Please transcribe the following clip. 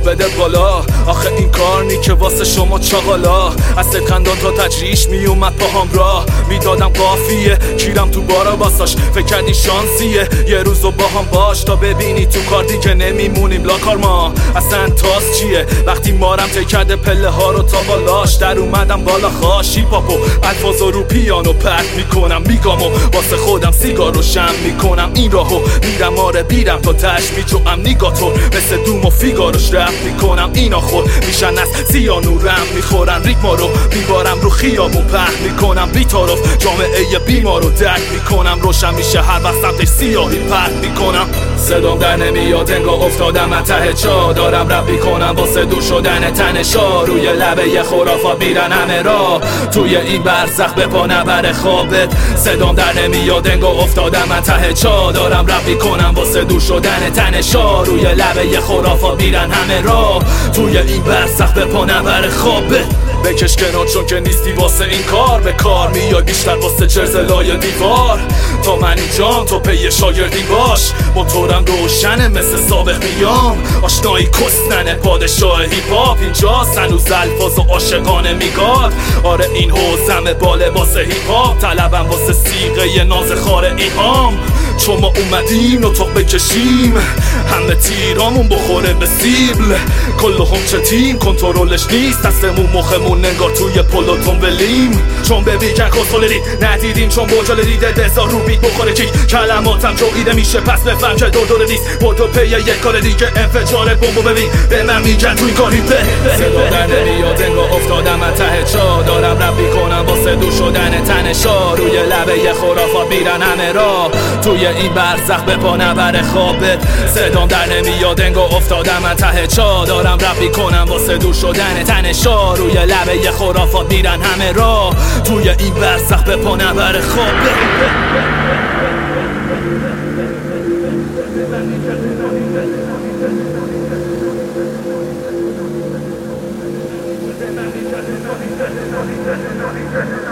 بده بالا. آخه این کار نی که واسه شما چاقالا. از خندان تا تجریش میومد پاهام راه میدادم قافیه کیرم تو بارا باساش. فکر کردی شانسیه یه روزو با هم باش تا ببینی تو کار دیگه نمیمونیم لاکار. ما اصلا تاس چیه وقتی مارم تی کرده پله ها رو تا بالاش. در اومدم بالا خاشی پاپو الفاظو رو پیانو پرت میکنم میگامو واسه خودم سیگار رو شم میکنم. این راهو میرم آره بیرم تا تش میجوام نیگاتور مثل دوم و فیگاروش رپ میکنم. اینا خود میشن از سیانورم میخورن ریتما رو میبارم رو خیابون پهن میکنم. بی‌طرف جامعه بیمار رو درک میکنم. روشن میشه هر وقت سمتش سیاهی پرت میکنم. صدام در نمیاد انگار افتادم من ته چا. دارم رپ میکنم واسه دور شدن تنشا. روی لبه یه خرافات میرن همه را توی این برزخ به پا نبر خوابت. صدام در نمیاد انگار افتادم من ته چا. دارم رپ میکنم واسه دور شدن تنشا. روی لبه یه خرافات میرن همه را توی این برزخ به پا نبر خوابت. بکش کنار چون که نیستی واسه این کار. به کار میای بیشتر واسه چرزلای دیوار. تا من اینجام تو پی شاگردی باش. موتورم روشنه مثل سابق میام. آشنایی کستنه پادشاه هیپ هاپ اینجاست. هنوز الفاظ و عاشقانه میگاد. آره این حوزمه با لباس هیپ هاپ. طلبم واسه سیغه ناز خار ایهام. چون ما اومدیم نطق بکشیم همه تیرامون بخوره به سیبل. کلهم چه تیم کنترلش نیست دستمون مخمون نگار توی پلوتون ولیم. چون ببیگن کسولری ندیدیم چون بجال دیده دزار رو بیت بخوره کی. کلماتم جویده میشه پس بفهم که دور نیست. بردو پی یک کار دیگه انفجار بمبو ببین به من میگن تو این کاری به صدا در نمیاد انگار افتادم من ته چا. دارم رپ میکنم واسه دور شدن تنشا. روی لبه یه خرافات میرن همه را توی این برزخ به پا نبر خوابت. صدام در نمیاد انگار افتادم من ته چا. دارم رپ میکنم واسه دور شدن تنشا. روی لبه یه خرافات میرن همه را توی این برزخ به پا نبر خوابت. Thank you.